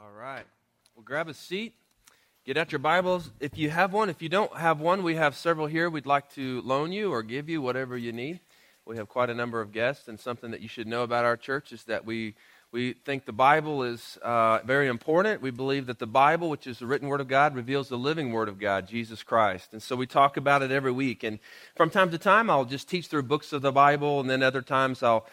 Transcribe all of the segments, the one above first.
All right. Well, grab a seat. Get out your Bibles. If you have one, if you don't have one, we have several here. We'd like to loan you or give you whatever you need. We have quite a number of guests, and something that you should know about our church is that we think the Bible is very important. We believe that the Bible, which is the written Word of God, reveals the living Word of God, Jesus Christ. And so we talk about it every week. And from time to time, I'll just teach through books of the Bible, and then other times I'll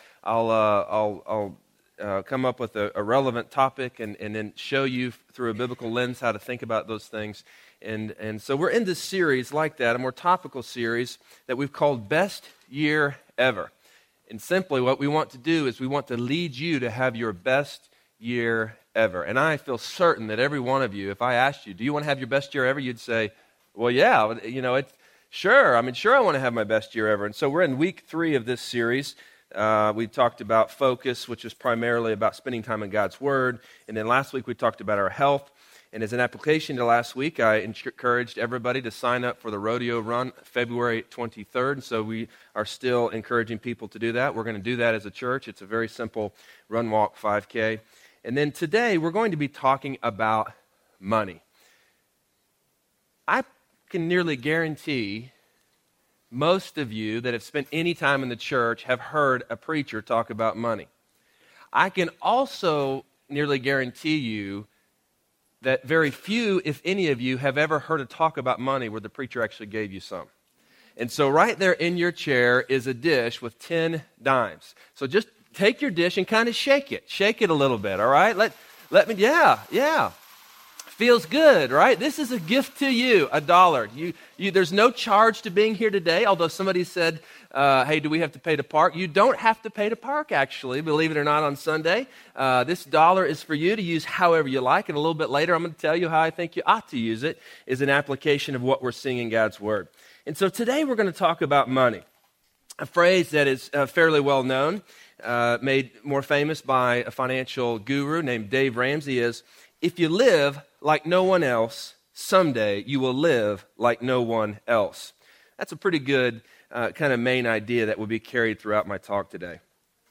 come up with a relevant topic and then show you through a biblical lens how to think about those things. And so we're in this series like that, a more topical series that we've called Best Year Ever. And simply what we want to do is we want to lead you to have your best year ever. And I feel certain that every one of you, if I asked you, do you want to have your best year ever? You'd say, well, yeah, sure I want to have my best year ever. And so we're in week 3 of this series. We talked about focus, which is primarily about spending time in God's Word. And then last week we talked about our health. And as an application to last week, I encouraged everybody to sign up for the rodeo run February 23rd. So we are still encouraging people to do that. We're going to do that as a church. It's a very simple run, walk, 5K. And then today we're going to be talking about money. I can nearly guarantee most of you that have spent any time in the church have heard a preacher talk about money. I can also nearly guarantee you that very few, if any of you, have ever heard a talk about money where the preacher actually gave you some. And so right there in your chair is a dish with 10 dimes. So just take your dish and kind of shake it. Shake it a little bit, all right? Let me, yeah. Feels good, right? This is a gift to you, $1. There's no charge to being here today, although somebody said, hey, do we have to pay to park? You don't have to pay to park, actually, believe it or not, on Sunday. This $1 is for you to use however you like, and a little bit later I'm going to tell you how I think you ought to use it as an application of what we're seeing in God's Word. And so today we're going to talk about money, a phrase that is fairly well known, made more famous by a financial guru named Dave Ramsey, is if you live like no one else, someday you will live like no one else. That's a pretty good kind of main idea that will be carried throughout my talk today.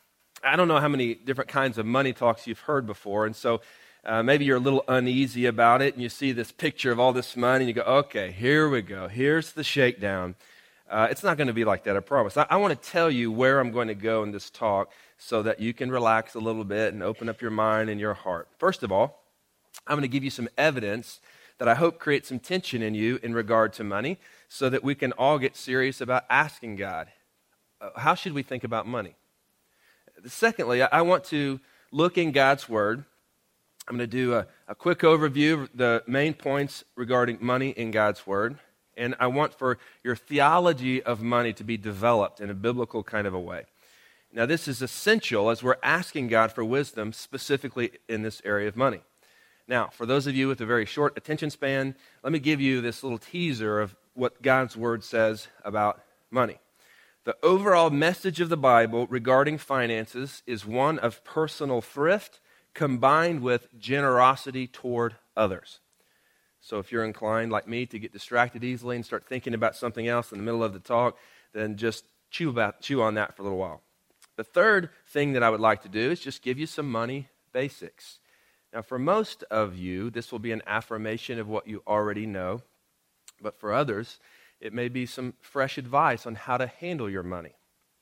I don't know how many different kinds of money talks you've heard before, and so maybe you're a little uneasy about it, and you see this picture of all this money, and you go, okay, here we go. Here's the shakedown. It's not going to be like that, I promise. I want to tell you where I'm going to go in this talk so that you can relax a little bit and open up your mind and your heart. First of all, I'm going to give you some evidence that I hope creates some tension in you in regard to money so that we can all get serious about asking God, how should we think about money? Secondly, I want to look in God's Word. I'm going to do a quick overview of the main points regarding money in God's Word. And I want for your theology of money to be developed in a biblical kind of a way. Now, this is essential as we're asking God for wisdom, specifically in this area of money. Now, for those of you with a very short attention span, let me give you this little teaser of what God's Word says about money. The overall message of the Bible regarding finances is one of personal thrift combined with generosity toward others. So if you're inclined, like me, to get distracted easily and start thinking about something else in the middle of the talk, then just chew on that for a little while. The third thing that I would like to do is just give you some money basics. Now, for most of you, this will be an affirmation of what you already know, but for others, it may be some fresh advice on how to handle your money.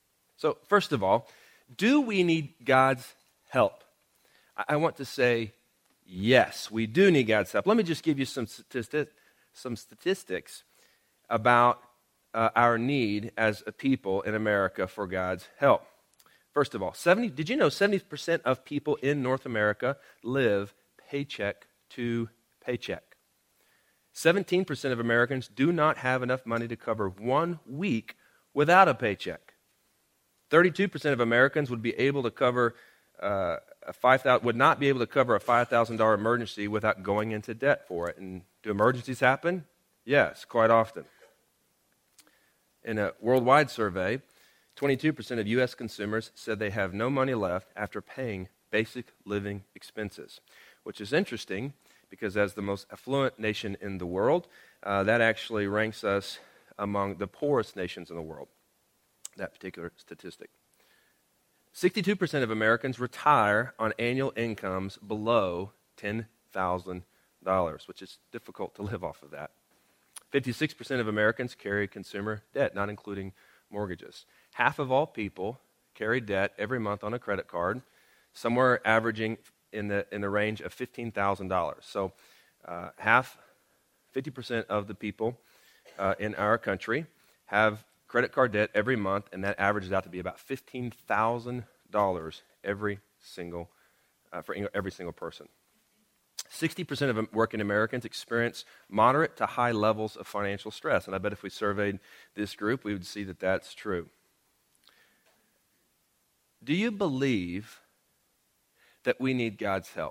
So, first of all, do we need God's help? I want to say, yes, we do need God's help. Let me just give you some statistics about our need as a people in America for God's help. First of all, did you know 70% of people in North America live paycheck to paycheck? 17% of Americans do not have enough money to cover 1 week without a paycheck. 32% of Americans would be able to cover would not be able to cover a $5,000 emergency without going into debt for it. And do emergencies happen? Yes, quite often. In a worldwide survey, 22% of U.S. consumers said they have no money left after paying basic living expenses, which is interesting because as the most affluent nation in the world, that actually ranks us among the poorest nations in the world, that particular statistic. 62% of Americans retire on annual incomes below $10,000. $15,000, which is difficult to live off of that. 56% of Americans carry consumer debt, not including mortgages. Half of all people carry debt every month on a credit card, somewhere averaging in the range of $15,000. So 50% of the people in our country have credit card debt every month, and that averages out to be about $15,000 every single for every single person. 60% of working Americans experience moderate to high levels of financial stress, and I bet if we surveyed this group, we would see that that's true. Do you believe that we need God's help?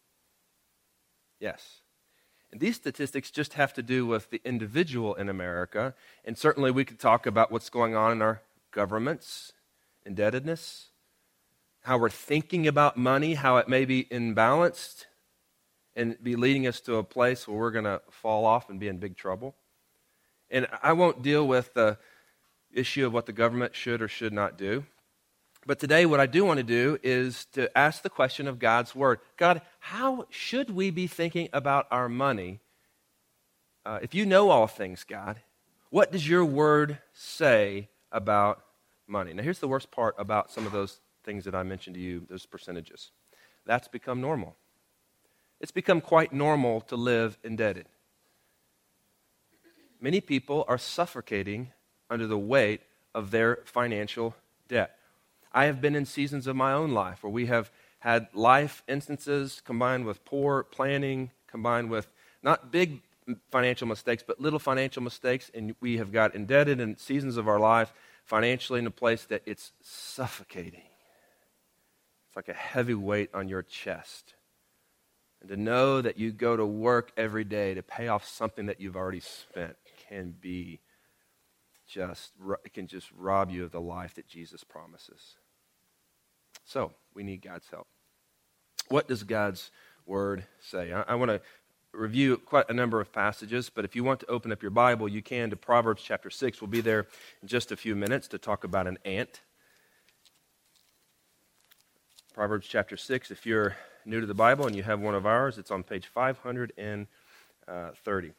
Yes. And these statistics just have to do with the individual in America, and certainly we could talk about what's going on in our government's indebtedness, how we're thinking about money, how it may be imbalanced, and be leading us to a place where we're going to fall off and be in big trouble. And I won't deal with the issue of what the government should or should not do. But today what I do want to do is to ask the question of God's Word. God, how should we be thinking about our money? If you know all things, God, what does your Word say about money? Now here's the worst part about some of those things that I mentioned to you, those percentages. That's become normal. It's become quite normal to live indebted. Many people are suffocating under the weight of their financial debt. I have been in seasons of my own life where we have had life instances combined with poor planning, combined with not big financial mistakes, but little financial mistakes, and we have got indebted in seasons of our life financially in a place that it's suffocating. It's like a heavy weight on your chest. And to know that you go to work every day to pay off something that you've already spent can be it can just rob you of the life that Jesus promises. So, we need God's help. What does God's Word say? I want to review quite a number of passages, but if you want to open up your Bible, you can to Proverbs chapter 6. We'll be there in just a few minutes to talk about an ant. Proverbs chapter 6, if you're new to the Bible and you have one of ours, it's on page 530.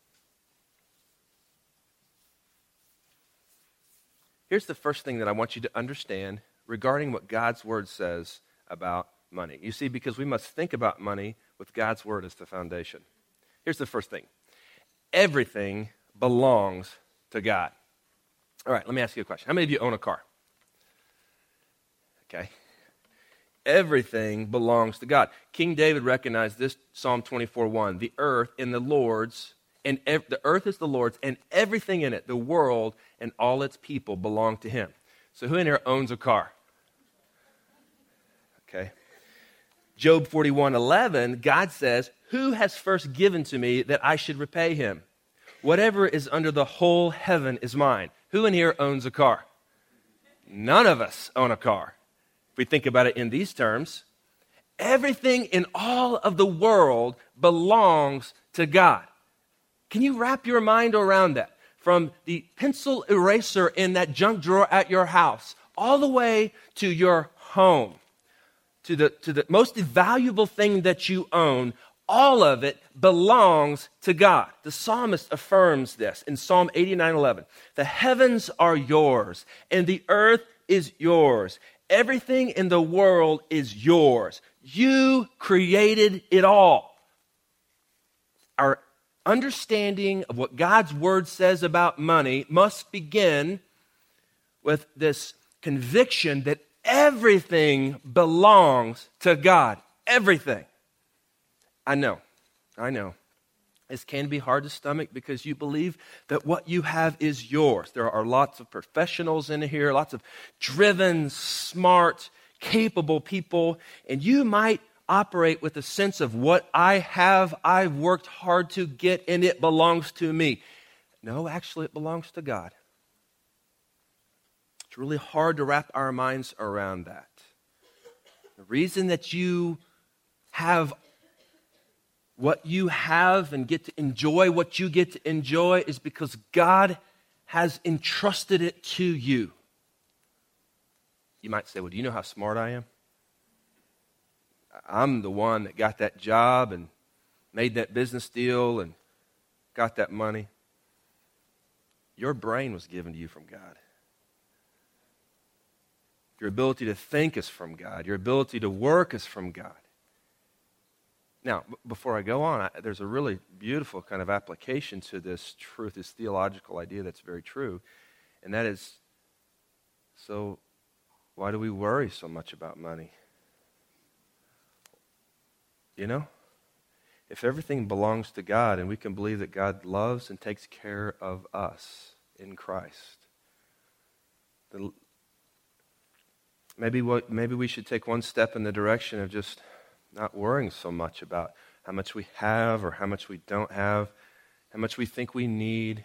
Here's the first thing that I want you to understand regarding what God's Word says about money. You see, because we must think about money with God's Word as the foundation. Here's the first thing. Everything belongs to God. All right, let me ask you a question. How many of you own a car? Okay. Everything belongs to God. King David recognized this, Psalm 24:1. The earth and the Lord's, and the earth is the Lord's, and everything in it, the world and all its people, belong to Him. So who in here owns a car? Okay. Job 41:11, God says, "Who has first given to me that I should repay him? Whatever is under the whole heaven is mine." Who in here owns a car? None of us own a car. If we think about it in these terms, everything in all of the world belongs to God. Can you wrap your mind around that? From the pencil eraser in that junk drawer at your house, all the way to your home, to the most valuable thing that you own, all of it belongs to God. The psalmist affirms this in Psalm 89:11. The heavens are yours, and the earth is yours. Everything in the world is yours. You created it all. Our understanding of what God's Word says about money must begin with this conviction that everything belongs to God. Everything. I know. This can be hard to stomach because you believe that what you have is yours. There are lots of professionals in here, lots of driven, smart, capable people, and you might operate with a sense of what I have, I've worked hard to get, and it belongs to me. No, actually, it belongs to God. It's really hard to wrap our minds around that. The reason that you have what you have and get to enjoy what you get to enjoy is because God has entrusted it to you. You might say, well, do you know how smart I am? I'm the one that got that job, and made that business deal and got that money. Your brain was given to you from God. Your ability to think is from God. Your ability to work is from God. Now, before I go on, there's a really beautiful kind of application to this truth, this theological idea that's very true. And that is, so why do we worry so much about money? You know? If everything belongs to God and we can believe that God loves and takes care of us in Christ, then maybe we should take one step in the direction of just not worrying so much about how much we have or how much we don't have, how much we think we need.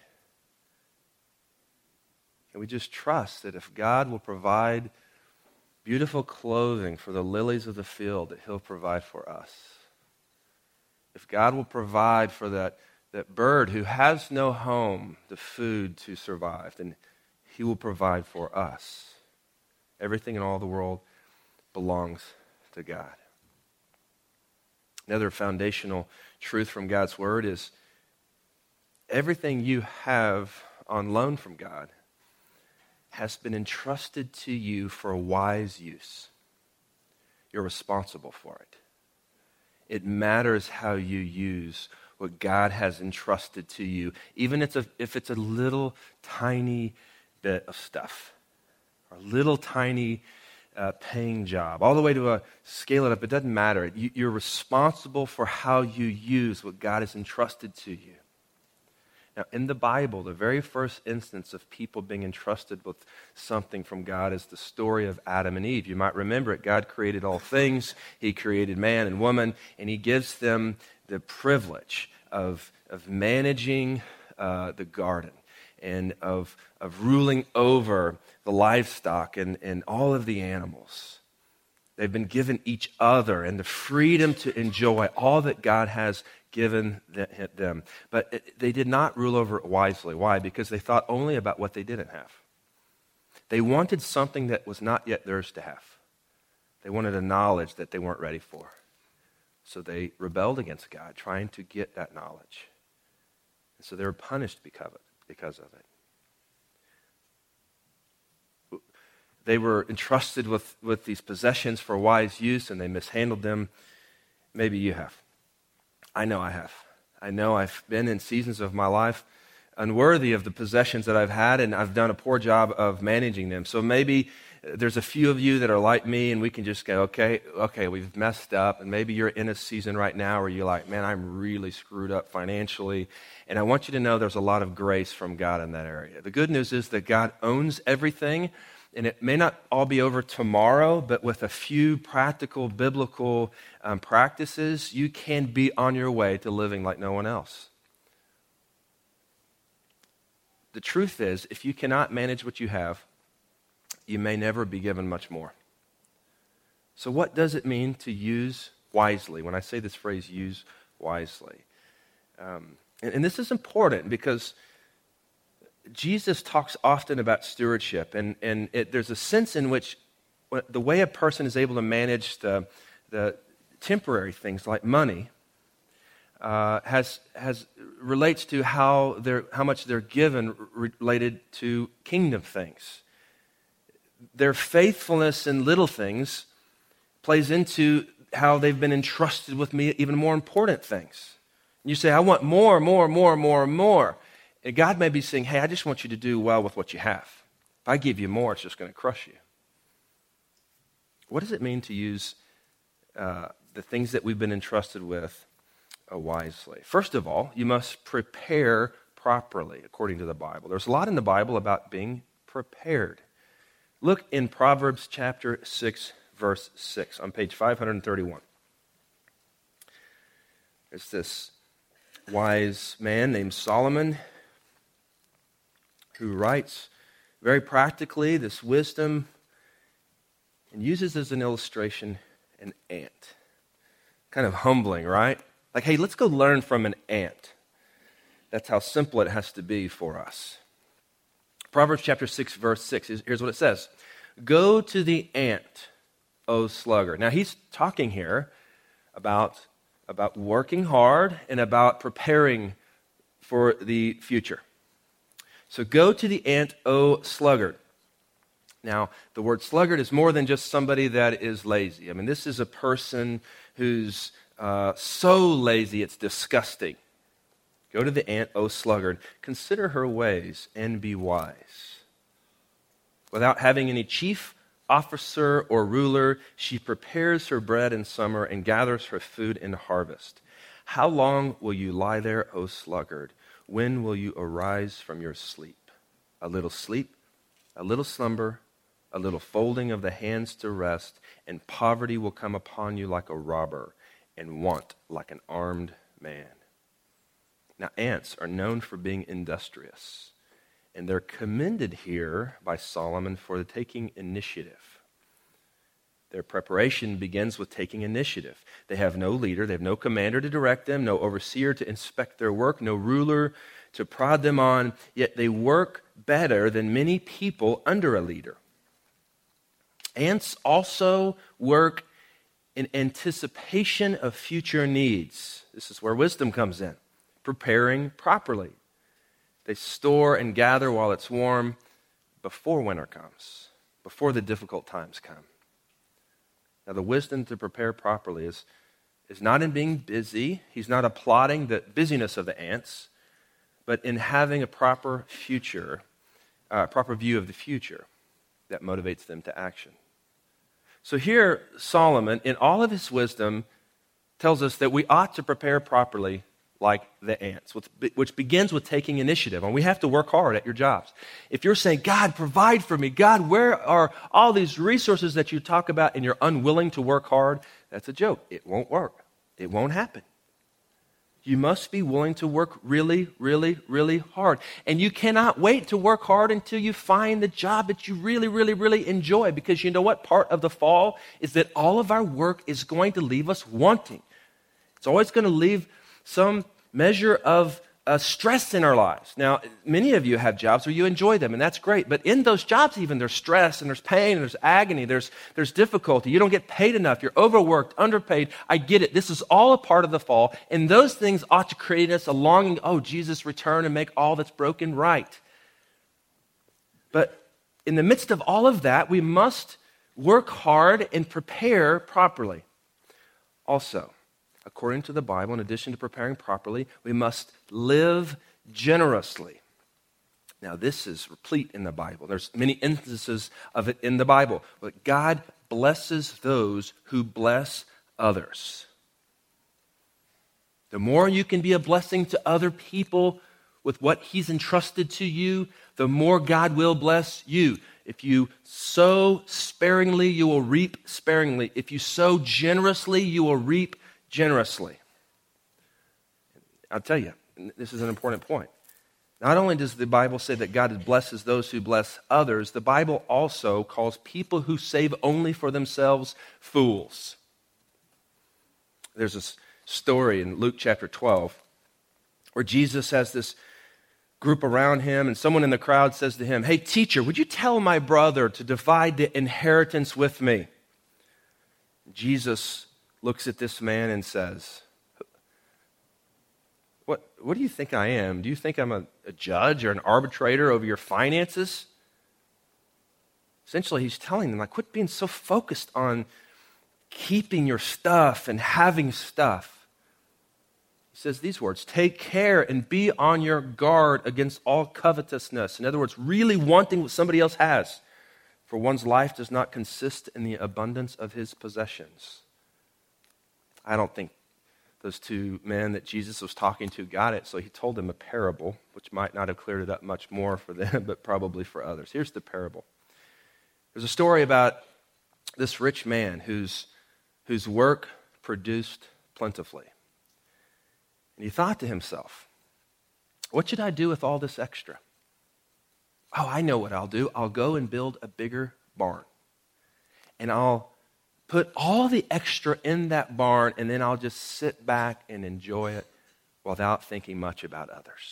And we just trust that if God will provide beautiful clothing for the lilies of the field, that He'll provide for us. If God will provide for that bird who has no home the food to survive, then He will provide for us. Everything in all the world belongs to God. Another foundational truth from God's Word is everything you have on loan from God has been entrusted to you for wise use. You're responsible for it. It matters how you use what God has entrusted to you, even if it's a little tiny bit of stuff, or a little tiny paying job, all the way to scale it up. It doesn't matter. You're responsible for how you use what God has entrusted to you. Now, in the Bible, the very first instance of people being entrusted with something from God is the story of Adam and Eve. You might remember it. God created all things. He created man and woman, and He gives them the privilege of managing the garden and of ruling over the livestock and all of the animals. They've been given each other and the freedom to enjoy all that God has given them. But they did not rule over it wisely. Why? Because they thought only about what they didn't have. They wanted something that was not yet theirs to have. They wanted a knowledge that they weren't ready for. So they rebelled against God, trying to get that knowledge. And so they were punished because of it. They were entrusted with these possessions for wise use, and they mishandled them. Maybe you have. I know I have. I know I've been in seasons of my life unworthy of the possessions that I've had, and I've done a poor job of managing them. So maybe there's a few of you that are like me, and we can just go, okay, we've messed up, and maybe you're in a season right now where you're like, man, I'm really screwed up financially, and I want you to know there's a lot of grace from God in that area. The good news is that God owns everything, and it may not all be over tomorrow, but with a few practical biblical practices, you can be on your way to living like no one else. The truth is, if you cannot manage what you have, you may never be given much more. So what does it mean to use wisely? When I say this phrase, use wisely. And this is important because Jesus talks often about stewardship, and there's a sense in which the way a person is able to manage the temporary things like money relates to how much they're given related to kingdom things. Their faithfulness in little things plays into how they've been entrusted with me even more important things. And you say, I want more. And God may be saying, hey, I just want you to do well with what you have. If I give you more, it's just going to crush you. What does it mean to use the things that we've been entrusted with wisely? First of all, you must prepare properly, according to the Bible. There's a lot in the Bible about being prepared. Look in Proverbs chapter 6, verse 6, on page 531. There's this wise man named Solomon who writes very practically this wisdom and uses as an illustration an ant. Kind of humbling, right? Like, hey, let's go learn from an ant. That's how simple it has to be for us. Proverbs chapter 6, verse 6, here's what it says. Go to the ant, O sluggard. Now, he's talking here about about working hard, and about preparing for the future. So go to the ant, O sluggard. Now, the word sluggard is more than just somebody that is lazy. I mean, this is a person who's so lazy it's disgusting. Go to the ant, O sluggard. Consider her ways and be wise. Without having any chief officer or ruler, she prepares her bread in summer and gathers her food in harvest. How long will you lie there, O sluggard? When will you arise from your sleep, a little slumber, a little folding of the hands to rest, and poverty will come upon you like a robber, and want like an armed man. Now, ants are known for being industrious, and they're commended here by Solomon for taking initiative. Their preparation begins with taking initiative. They have no leader, they have no commander to direct them, no overseer to inspect their work, no ruler to prod them on, yet they work better than many people under a leader. Ants also work in anticipation of future needs. This is where wisdom comes in, preparing properly. They store and gather while it's warm before winter comes, before the difficult times come. Now, the wisdom to prepare properly is not in being busy. He's not applauding the busyness of the ants, but in having a proper future, proper view of the future that motivates them to action. So here, Solomon, in all of his wisdom, tells us that we ought to prepare properly like the ants, which begins with taking initiative. And we have to work hard at your jobs. If you're saying, God, provide for me, God, where are all these resources that you talk about, and you're unwilling to work hard, that's a joke. It won't work. It won't happen. You must be willing to work really, really, really hard. And you cannot wait to work hard until you find the job that you really, really, really enjoy. Because you know what? Part of the fall is that all of our work is going to leave us wanting. It's always going to leave some measure of stress in our lives. Now, many of you have jobs where you enjoy them, and that's great. But in those jobs even, there's stress, and there's pain, and there's agony, there's difficulty. You don't get paid enough. You're overworked, underpaid. I get it. This is all a part of the fall, and those things ought to create us a longing, oh, Jesus, return and make all that's broken right. But in the midst of all of that, we must work hard and prepare properly. Also, according to the Bible, in addition to preparing properly, we must live generously. Now, this is replete in the Bible. There's many instances of it in the Bible. But God blesses those who bless others. The more you can be a blessing to other people with what He's entrusted to you, the more God will bless you. If you sow sparingly, you will reap sparingly. If you sow generously, you will reap generously. I'll tell you, this is an important point. Not only does the Bible say that God blesses those who bless others, the Bible also calls people who save only for themselves fools. There's a story in Luke chapter 12 where Jesus has this group around him, and someone in the crowd says to him, "Hey, teacher, would you tell my brother to divide the inheritance with me?" Jesus looks at this man and says, What do you think I am? Do you think I'm a judge or an arbitrator over your finances? Essentially, he's telling them, quit being so focused on keeping your stuff and having stuff. He says these words, "Take care and be on your guard against all covetousness." In other words, really wanting what somebody else has. For one's life does not consist in the abundance of his possessions. I don't think those two men that Jesus was talking to got it, so he told them a parable, which might not have cleared it up much more for them, but probably for others. Here's the parable. There's a story about this rich man whose work produced plentifully. And he thought to himself, what should I do with all this extra? Oh, I know what I'll do. I'll go and build a bigger barn. And I'll put all the extra in that barn, and then I'll just sit back and enjoy it without thinking much about others.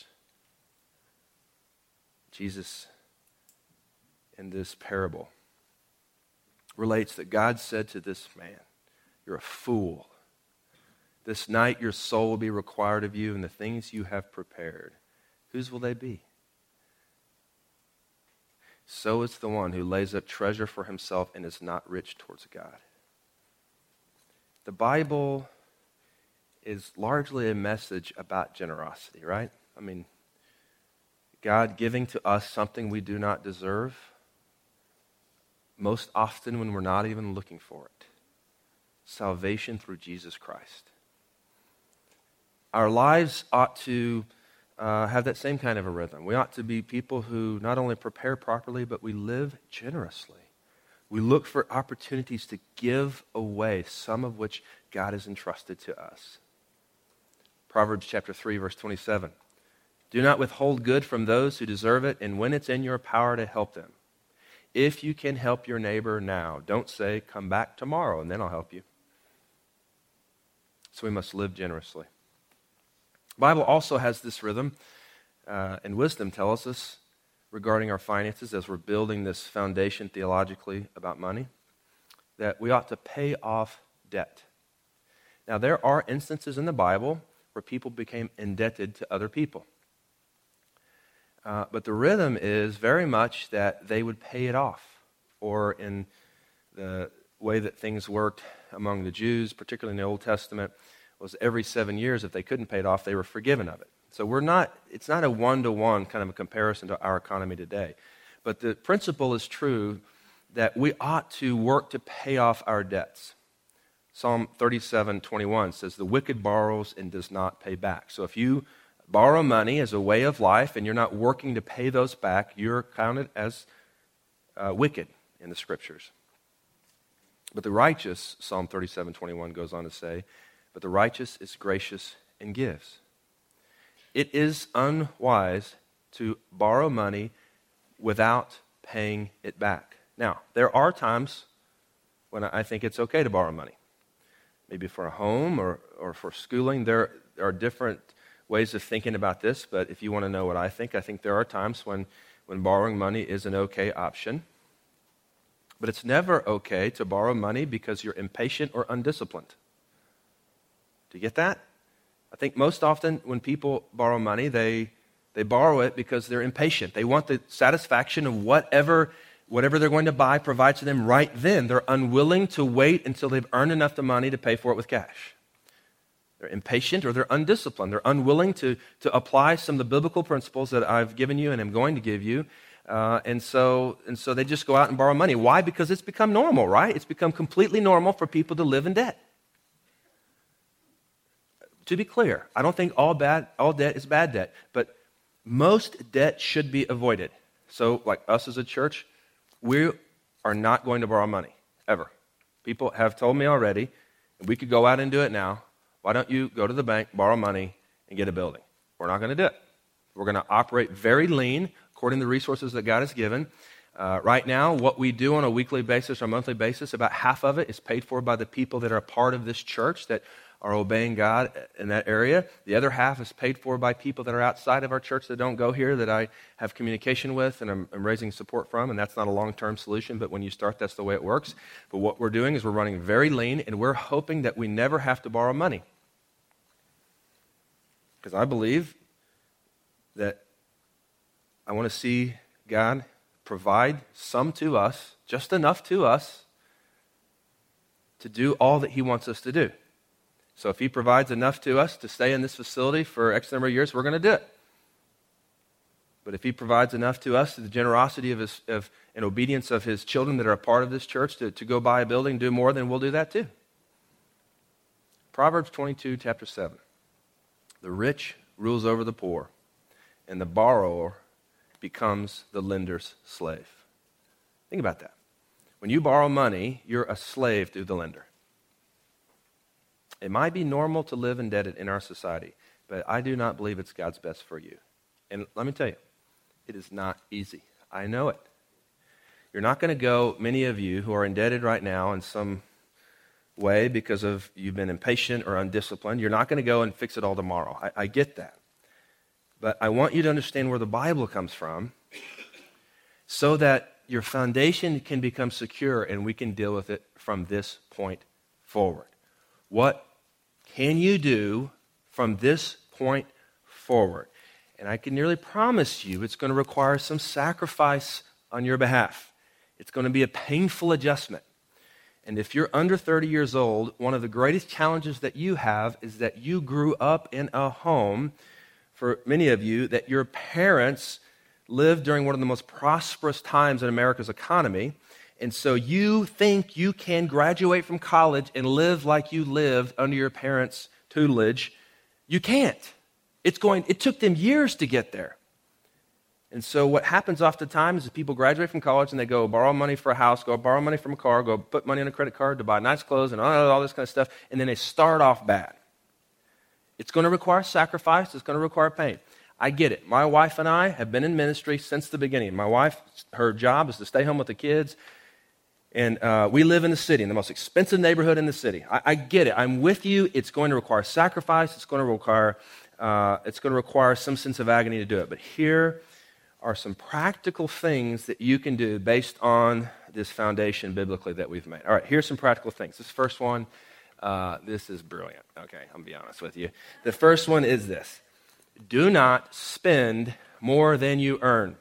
Jesus, in this parable, relates that God said to this man, "You're a fool. This night your soul will be required of you, and the things you have prepared, whose will they be? So is the one who lays up treasure for himself and is not rich towards God. The Bible is largely a message about generosity, right? I mean, God giving to us something we do not deserve, most often when we're not even looking for it. Salvation through Jesus Christ. Our lives ought to have that same kind of a rhythm. We ought to be people who not only prepare properly, but we live generously. We look for opportunities to give away some of which God has entrusted to us. Proverbs chapter 3, verse 27. Do not withhold good from those who deserve it, and when it's in your power to help them. If you can help your neighbor now, don't say, come back tomorrow, and then I'll help you. So we must live generously. The Bible also has this rhythm, and wisdom tells us regarding our finances as we're building this foundation theologically about money, that we ought to pay off debt. Now, there are instances in the Bible where people became indebted to other people. But the rhythm is very much that they would pay it off, or in the way that things worked among the Jews, particularly in the Old Testament, was every 7 years, if they couldn't pay it off, they were forgiven of it. So it's not a one-to-one kind of a comparison to our economy today. But the principle is true that we ought to work to pay off our debts. Psalm 37:21 says, the wicked borrows and does not pay back. So if you borrow money as a way of life and you're not working to pay those back, you're counted as wicked in the Scriptures. But the righteous, Psalm 37:21 goes on to say, but the righteous is gracious and gives. It is unwise to borrow money without paying it back. Now, there are times when I think it's okay to borrow money. Maybe for a home or for schooling. There are different ways of thinking about this, but if you want to know what I think there are times when borrowing money is an okay option. But it's never okay to borrow money because you're impatient or undisciplined. Do you get that? I think most often when people borrow money, they borrow it because they're impatient. They want the satisfaction of whatever they're going to buy provides to them right then. They're unwilling to wait until they've earned enough the money to pay for it with cash. They're impatient or they're undisciplined. They're unwilling to apply some of the biblical principles that I've given you and am going to give you. And so they just go out and borrow money. Why? Because it's become normal, right? It's become completely normal for people to live in debt. To be clear, I don't think all debt is bad debt, but most debt should be avoided. So like us as a church, we are not going to borrow money, ever. People have told me already, and we could go out and do it now. Why don't you go to the bank, borrow money, and get a building? We're not going to do it. We're going to operate very lean according to the resources that God has given. Right now, what we do on a weekly basis or monthly basis, about half of it is paid for by the people that are a part of this church that are obeying God in that area. The other half is paid for by people that are outside of our church that don't go here, that I have communication with and I'm raising support from, and that's not a long-term solution, but when you start, that's the way it works. But what we're doing is we're running very lean, and we're hoping that we never have to borrow money. Because I believe that I want to see God provide some to us, just enough to us, to do all that He wants us to do. So if He provides enough to us to stay in this facility for X number of years, we're going to do it. But if He provides enough to us, the generosity of and obedience of His children that are a part of this church to go buy a building, do more, then we'll do that too. Proverbs 22, chapter 7. The rich rules over the poor, and the borrower becomes the lender's slave. Think about that. When you borrow money, you're a slave to the lender. It might be normal to live indebted in our society, but I do not believe it's God's best for you. And let me tell you, it is not easy. I know it. You're not going to go, many of you who are indebted right now in some way because of you've been impatient or undisciplined, you're not going to go and fix it all tomorrow. I get that. But I want you to understand where the Bible comes from so that your foundation can become secure and we can deal with it from this point forward. What can you do from this point forward? And I can nearly promise you it's going to require some sacrifice on your behalf. It's going to be a painful adjustment. And if you're under 30 years old, one of the greatest challenges that you have is that you grew up in a home, for many of you, that your parents lived during one of the most prosperous times in America's economy. And so you think you can graduate from college and live like you lived under your parents' tutelage. You can't. It took them years to get there. And so what happens oftentimes is people graduate from college and they go borrow money for a house, go borrow money from a car, go put money on a credit card to buy nice clothes and all this kind of stuff, and then they start off bad. It's going to require sacrifice. It's going to require pain. I get it. My wife and I have been in ministry since the beginning. My wife, her job is to stay home with the kids, and we live in the city, in the most expensive neighborhood in the city. I get it. I'm with you. It's going to require sacrifice. It's going to require some sense of agony to do it. But here are some practical things that you can do based on this foundation biblically that we've made. All right, here's some practical things. This first one, this is brilliant. Okay, I'm going to be honest with you. The first one is this. Do not spend more than you earn.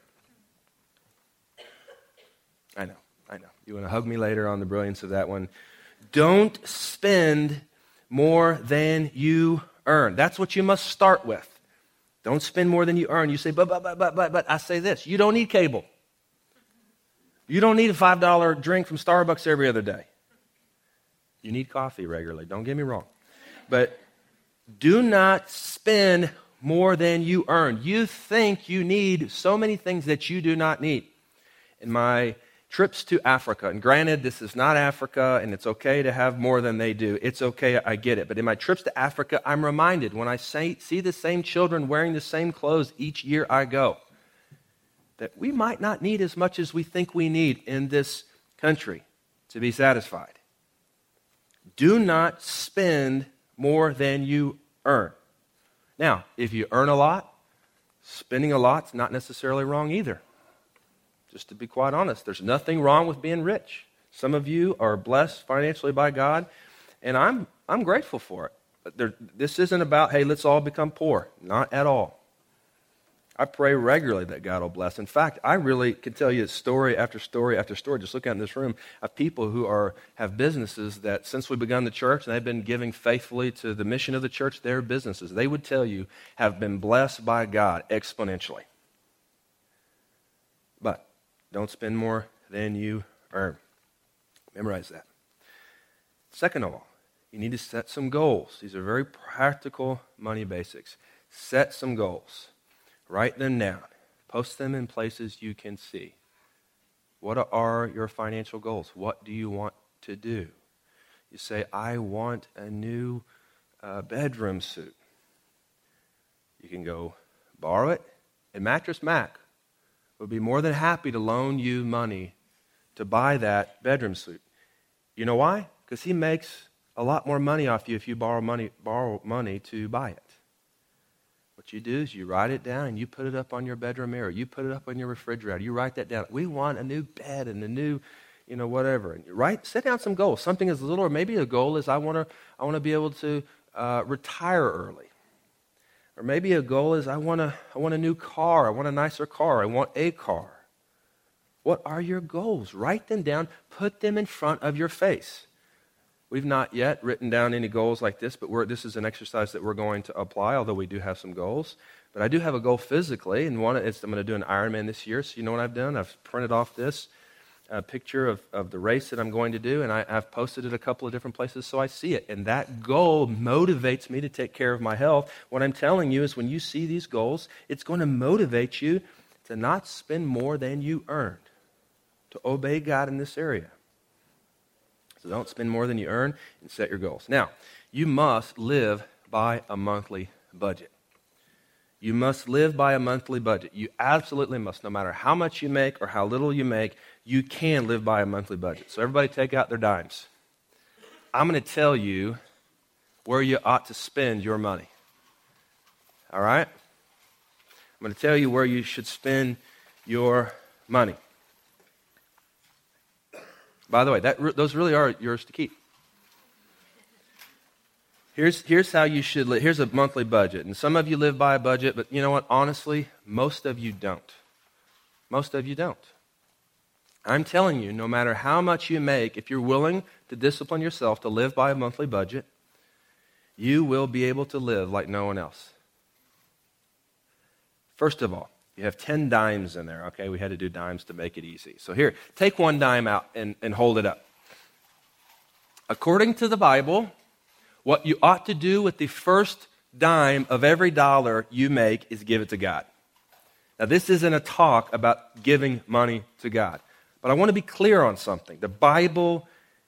I know. You want to hug me later on the brilliance of that one. Don't spend more than you earn. That's what you must start with. Don't spend more than you earn. You say, but I say this. You don't need cable. You don't need a $5 drink from Starbucks every other day. You need coffee regularly. Don't get me wrong. But do not spend more than you earn. You think you need so many things that you do not need. In my trips to Africa, and granted, this is not Africa, and it's okay to have more than they do. It's okay, I get it. But in my trips to Africa, I'm reminded when I see the same children wearing the same clothes each year I go, that we might not need as much as we think we need in this country to be satisfied. Do not spend more than you earn. Now, if you earn a lot, spending a lot's not necessarily wrong either. Just to be quite honest, there's nothing wrong with being rich. Some of you are blessed financially by God, and I'm grateful for it. This isn't about, hey, let's all become poor. Not at all. I pray regularly that God will bless. In fact, I really could tell you story after story after story, just look out in this room, of people who have businesses that since we begun the church, and they've been giving faithfully to the mission of the church, their businesses, they would tell you, have been blessed by God exponentially. But don't spend more than you earn. Memorize that. Second of all, you need to set some goals. These are very practical money basics. Set some goals. Write them down. Post them in places you can see. What are your financial goals? What do you want to do? You say, I want a new bedroom suit. You can go borrow it. And Mattress Mac would be more than happy to loan you money to buy that bedroom suit. You know why? Because he makes a lot more money off you if you borrow money to buy it. What you do is you write it down and you put it up on your bedroom mirror. You put it up on your refrigerator. You write that down. We want a new bed and a new, whatever. And set down some goals. Something as little, or maybe a goal is I want to be able to retire early. Or maybe a goal is I want a new car. I want a nicer car. I want a car. What are your goals? Write them down. Put them in front of your face. We've not yet written down any goals like this, but this is an exercise that we're going to apply, although we do have some goals. But I do have a goal physically, and I'm going to do an Ironman this year. So you know what I've done? I've printed off this picture of the race that I'm going to do, and I've posted it a couple of different places so I see it. And that goal motivates me to take care of my health. What I'm telling you is when you see these goals, it's going to motivate you to not spend more than you earned, to obey God in this area. So don't spend more than you earn and set your goals. Now, you must live by a monthly budget. You must live by a monthly budget. You absolutely must. No matter how much you make or how little you make, you can live by a monthly budget. So everybody take out their dimes. I'm going to tell you where you ought to spend your money. All right? I'm going to tell you where you should spend your money. By the way, those really are yours to keep. Here's how you should live. Here's a monthly budget. And some of you live by a budget, but you know what? Honestly, most of you don't. Most of you don't. I'm telling you, no matter how much you make, if you're willing to discipline yourself to live by a monthly budget, you will be able to live like no one else. First of all, you have 10 dimes in there, okay? We had to do dimes to make it easy. So here, take one dime out and hold it up. According to the Bible, what you ought to do with the first dime of every dollar you make is give it to God. Now, this isn't a talk about giving money to God, but I want to be clear on something. The Bible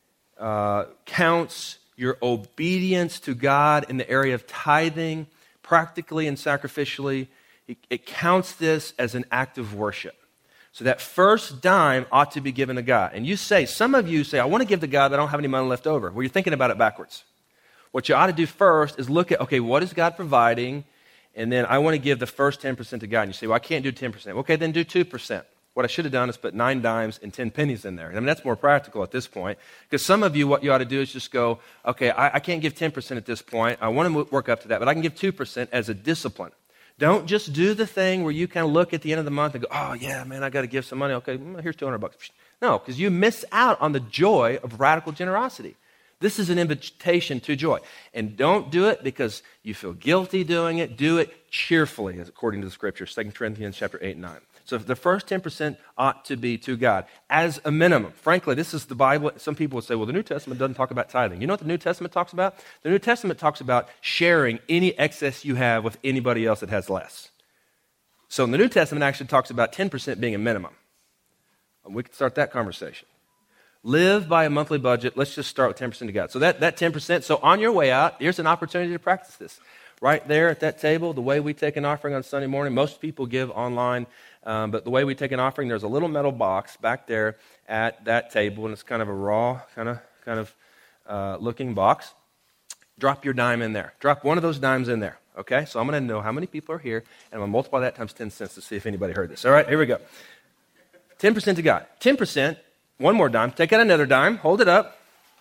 counts your obedience to God in the area of tithing, practically and sacrificially. It counts this as an act of worship. So that first dime ought to be given to God. And you say, some of you say, I want to give to God, but I don't have any money left over. Well, you're thinking about it backwards. What you ought to do first is look at, okay, what is God providing? And then I want to give the first 10% to God. And you say, well, I can't do 10%. Okay, then do 2%. What I should have done is put 9 dimes and 10 pennies in there. I mean, that's more practical at this point. Because some of you, what you ought to do is just go, okay, I can't give 10% at this point. I want to work up to that, but I can give 2% as a discipline. Don't just do the thing where you kind of look at the end of the month and go, oh, yeah, man, I got to give some money. Okay, here's $200. No, because you miss out on the joy of radical generosity. This is an invitation to joy. And don't do it because you feel guilty doing it. Do it cheerfully, as according to the Scripture, 2 Corinthians chapter 8 and 9. So the first 10% ought to be to God as a minimum. Frankly, this is the Bible. Some people will say, well, the New Testament doesn't talk about tithing. You know what the New Testament talks about? The New Testament talks about sharing any excess you have with anybody else that has less. So the New Testament actually talks about 10% being a minimum. We can start that conversation. Live by a monthly budget. Let's just start with 10% to God. So that 10%, so on your way out, here's an opportunity to practice this. Right there at that table, the way we take an offering on Sunday morning, most people give online, but the way we take an offering, there's a little metal box back there at that table, and it's kind of a raw, kind of looking box. Drop your dime in there. Drop one of those dimes in there, okay? So I'm going to know how many people are here, and I'm going to multiply that times 10 cents to see if anybody heard this. All right, here we go. 10% to God. 10%, one more dime. Take out another dime, hold it up.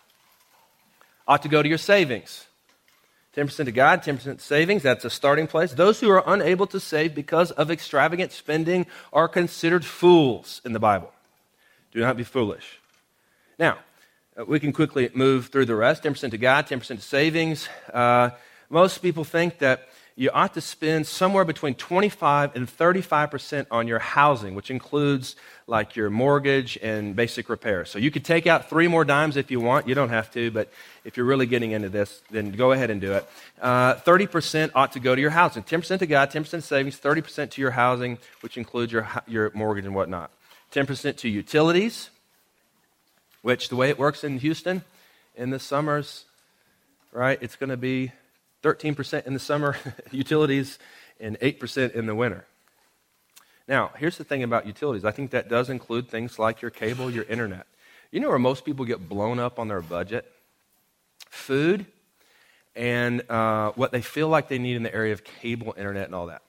Ought to go to your savings. 10% to God, 10% savings, that's a starting place. Those who are unable to save because of extravagant spending are considered fools in the Bible. Do not be foolish. Now, we can quickly move through the rest. 10% to God, 10% to savings. Most people think that you ought to spend somewhere between 25 and 35% on your housing, which includes like your mortgage and basic repairs. So you could take out 3 more dimes if you want. You don't have to, but if you're really getting into this, then go ahead and do it. 30% ought to go to your housing. 10% to God, 10% savings, 30% to your housing, which includes your mortgage and whatnot. 10% to utilities, which the way it works in Houston in the summers, right, it's going to be 13% in the summer, utilities, and 8% in the winter. Now, here's the thing about utilities. I think that does include things like your cable, your internet. You know where most people get blown up on their budget? Food and what they feel like they need in the area of cable, internet, and all that.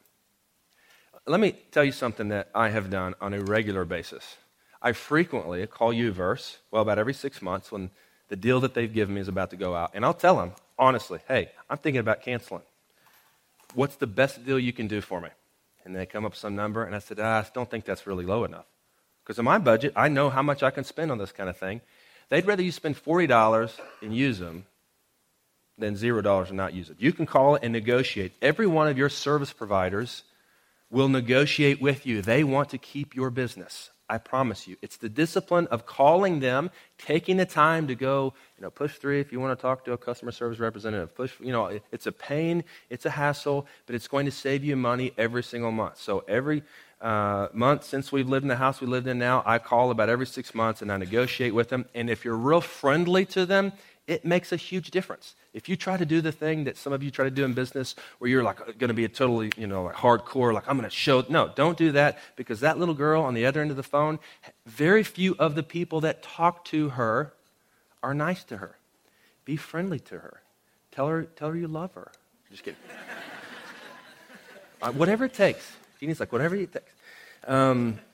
Let me tell you something that I have done on a regular basis. I frequently call UVerse, well, about every 6 months when the deal that they've given me is about to go out, and I'll tell them, honestly, hey, I'm thinking about canceling. What's the best deal you can do for me? And they come up with some number, and I said, I don't think that's really low enough. Because in my budget, I know how much I can spend on this kind of thing. They'd rather you spend $40 and use them than $0 and not use it. You can call it and negotiate. Every one of your service providers will negotiate with you. They want to keep your business. I promise you. It's the discipline of calling them, taking the time to go, push 3 if you want to talk to a customer service representative. It's a pain, it's a hassle, but it's going to save you money every single month. So every month since we've lived in the house we lived in now, I call about every 6 months and I negotiate with them. And if you're real friendly to them, it makes a huge difference. If you try to do the thing that some of you try to do in business where you're like going to be a totally, like hardcore, like I'm going to show, no, don't do that, because that little girl on the other end of the phone, very few of the people that talk to her are nice to her. Be friendly to her. Tell her you love her. Just kidding. Whatever it takes. Jeannie's like, whatever it takes.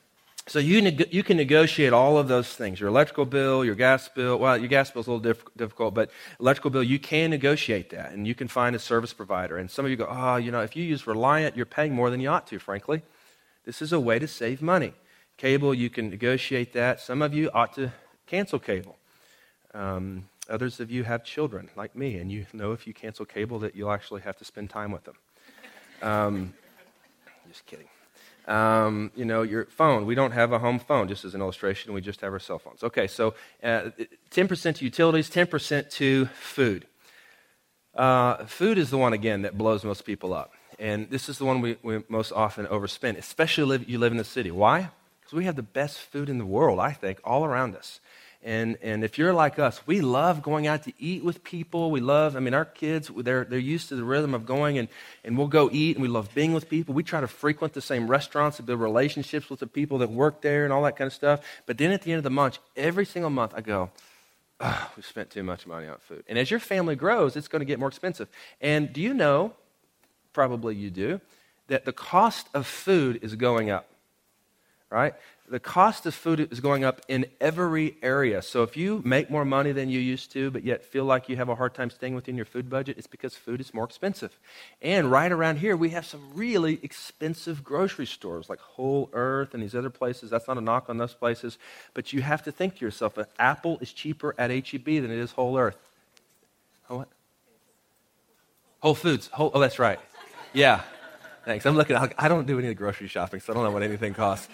So you can negotiate all of those things. Your electrical bill, your gas bill. Well, your gas bill's a little difficult, but electrical bill, you can negotiate that, and you can find a service provider. And some of you go, oh, if you use Reliant, you're paying more than you ought to, frankly. This is a way to save money. Cable, you can negotiate that. Some of you ought to cancel cable. Others of you have children like me, and you know if you cancel cable that you'll actually have to spend time with them. Just kidding. Your phone. We don't have a home phone, just as an illustration. We just have our cell phones. Okay, so 10% to utilities, 10% to food. Food is the one, again, that blows most people up. And this is the one we most often overspend, especially if you live in the city. Why? Because we have the best food in the world, I think, all around us. And if you're like us, we love going out to eat with people. Our kids, they're used to the rhythm of going and we'll go eat, and we love being with people. We try to frequent the same restaurants and build relationships with the people that work there and all that kind of stuff. But then at the end of the month, every single month I go, we've spent too much money on food. And as your family grows, it's going to get more expensive. And do you know, probably you do, that the cost of food is going up, right? The cost of food is going up in every area. So if you make more money than you used to, but yet feel like you have a hard time staying within your food budget, it's because food is more expensive. And right around here, we have some really expensive grocery stores like Whole Earth and these other places. That's not a knock on those places. But you have to think to yourself, an apple is cheaper at H-E-B than it is Whole Earth. Oh, what? Whole Foods. Oh, that's right. Yeah. Thanks. I'm looking. I don't do any of the grocery shopping, so I don't know what anything costs.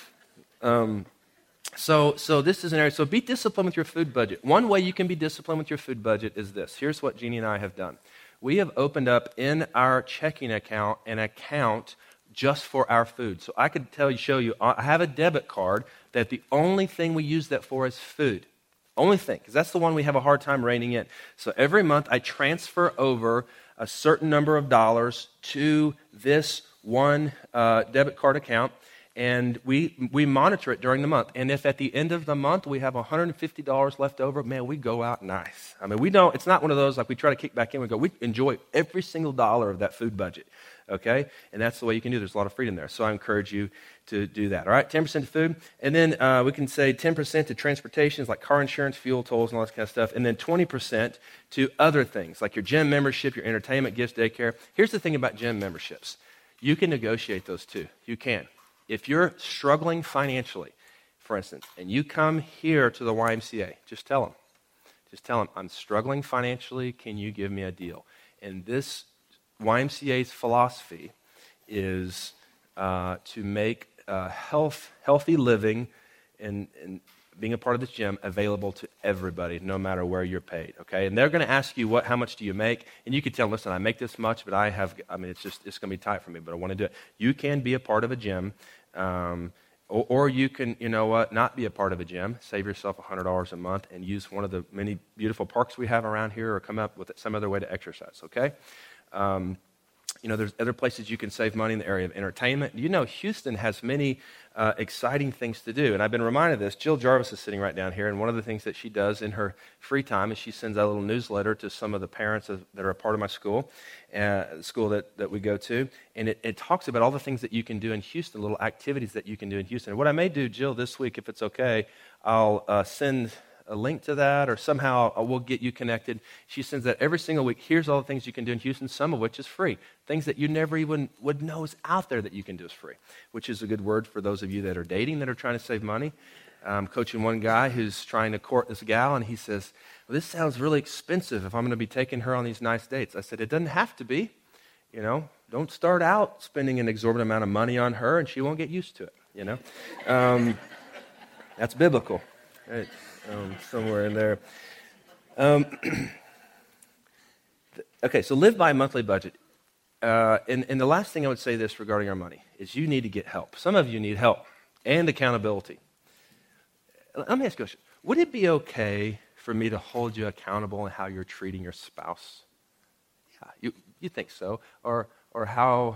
So this is an area. So be disciplined with your food budget. One way you can be disciplined with your food budget is this. Here's what Jeannie and I have done. We have opened up in our checking account an account just for our food. So I could show you, I have a debit card that the only thing we use that for is food. Only thing, because that's the one we have a hard time reining in. So every month I transfer over a certain number of dollars to this one debit card account. And we monitor it during the month. And if at the end of the month we have $150 left over, man, we go out nice. It's not one of those like we try to kick back in. We enjoy every single dollar of that food budget, okay? And that's the way you can do it. There's a lot of freedom there. So I encourage you to do that, all right? 10% to food. And then we can say 10% to transportation, like car insurance, fuel tolls, and all that kind of stuff. And then 20% to other things, like your gym membership, your entertainment, gifts, daycare. Here's the thing about gym memberships. You can negotiate those too. You can. If you're struggling financially, for instance, and you come here to the YMCA, just tell them, I'm struggling financially, can you give me a deal? And this YMCA's philosophy is to make healthy living and being a part of this gym available to everybody, no matter where you're paid, okay? And they're going to ask you, how much do you make? And you could tell them, listen, I make this much, but it's going to be tight for me, but I want to do it. You can be a part of a gym, or you can, not be a part of a gym, save yourself $100 a month, and use one of the many beautiful parks we have around here, or come up with some other way to exercise, okay? There's other places you can save money in the area of entertainment. Houston has many exciting things to do. And I've been reminded of this. Jill Jarvis is sitting right down here, and one of the things that she does in her free time is she sends out a little newsletter to some of the parents that are a part of my school, the school that we go to. And it talks about all the things that you can do in Houston, little activities that you can do in Houston. And what I may do, Jill, this week, if it's okay, I'll send a link to that, or somehow we'll get you connected. She sends that every single week. Here's all the things you can do in Houston, some of which is free. Things that you never even would know is out there that you can do is free, which is a good word for those of you that are dating, that are trying to save money. I'm coaching one guy who's trying to court this gal, and he says, well, this sounds really expensive if I'm going to be taking her on these nice dates. I said, it doesn't have to be. Don't start out spending an exorbitant amount of money on her, and she won't get used to it, That's biblical. Right? Somewhere in there. Okay, so live by a monthly budget. And the last thing I would say this regarding our money is you need to get help. Some of you need help and accountability. Let me ask you a question. Would it be okay for me to hold you accountable in how you're treating your spouse? Yeah, you think so. Or how,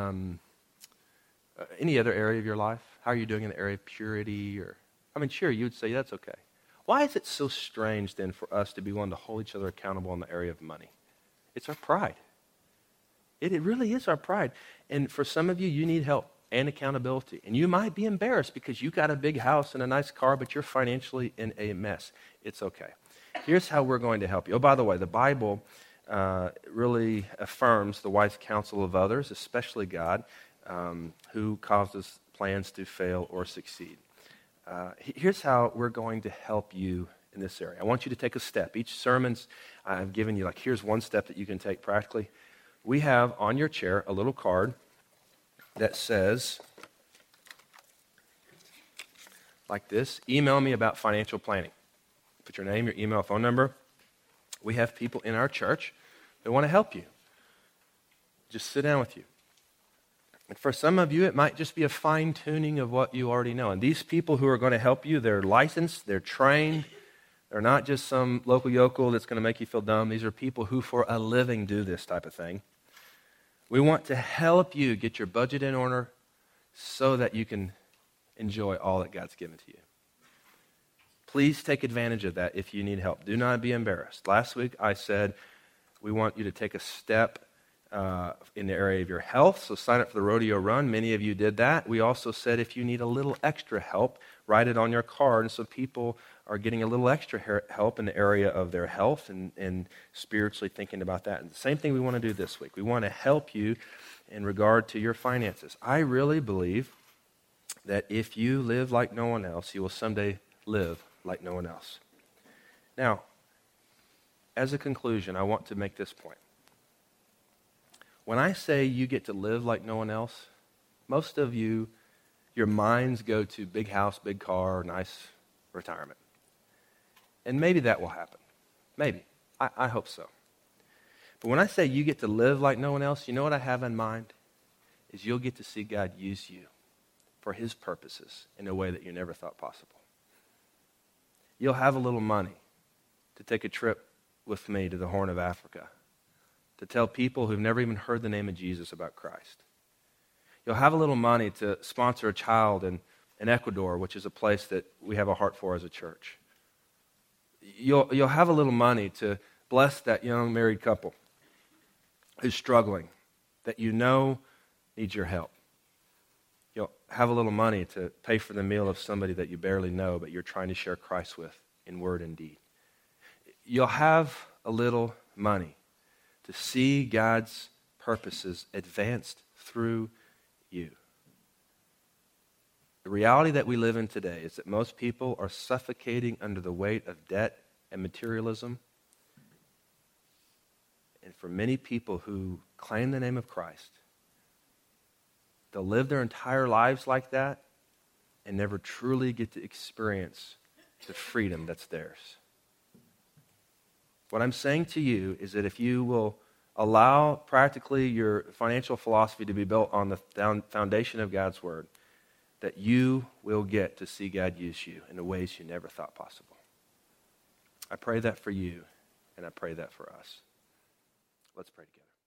any other area of your life? How are you doing in the area of purity? Sure, you would say that's okay. Why is it so strange then for us to be willing to hold each other accountable in the area of money? It's our pride. It really is our pride. And for some of you, you need help. and accountability. And you might be embarrassed because you got a big house and a nice car, but you're financially in a mess. It's okay. Here's how we're going to help you. Oh, by the way, the Bible really affirms the wise counsel of others, especially God, who causes plans to fail or succeed. Here's how we're going to help you in this area. I want you to take a step. Each sermon's I've given you, like, here's one step that you can take practically. We have on your chair a little card that says, like this, email me about financial planning. Put your name, your email, phone number. We have people in our church that want to help you. Just sit down with you. And for some of you, it might just be a fine-tuning of what you already know. And these people who are going to help you, they're licensed, they're trained. They're not just some local yokel that's going to make you feel dumb. These are people who for a living do this type of thing. We want to help you get your budget in order so that you can enjoy all that God's given to you. Please take advantage of that if you need help. Do not be embarrassed. Last week I said we want you to take a step in the area of your health, so sign up for the rodeo run. Many of you did that. We also said if you need a little extra help, write it on your card, and so people are getting a little extra help in the area of their health and spiritually thinking about that. And the same thing we want to do this week. We want to help you in regard to your finances. I really believe that if you live like no one else, you will someday live like no one else. Now, as a conclusion, I want to make this point. When I say you get to live like no one else, most of you, your minds go to big house, big car, nice retirement. And maybe that will happen. Maybe. I hope so. But when I say you get to live like no one else, you know what I have in mind? Is you'll get to see God use you for his purposes in a way that you never thought possible. You'll have a little money to take a trip with me to the Horn of Africa, to tell people who've never even heard the name of Jesus about Christ. You'll have a little money to sponsor a child in Ecuador, which is a place that we have a heart for as a church. You'll have a little money to bless that young married couple who's struggling, that you know needs your help. You'll have a little money to pay for the meal of somebody that you barely know, but you're trying to share Christ with in word and deed. You'll have a little money to see God's purposes advanced through you. The reality that we live in today is that most people are suffocating under the weight of debt and materialism. And for many people who claim the name of Christ, they'll live their entire lives like that and never truly get to experience the freedom that's theirs. What I'm saying to you is that if you will allow practically your financial philosophy to be built on the foundation of God's Word, that you will get to see God use you in the ways you never thought possible. I pray that for you, and I pray that for us. Let's pray together.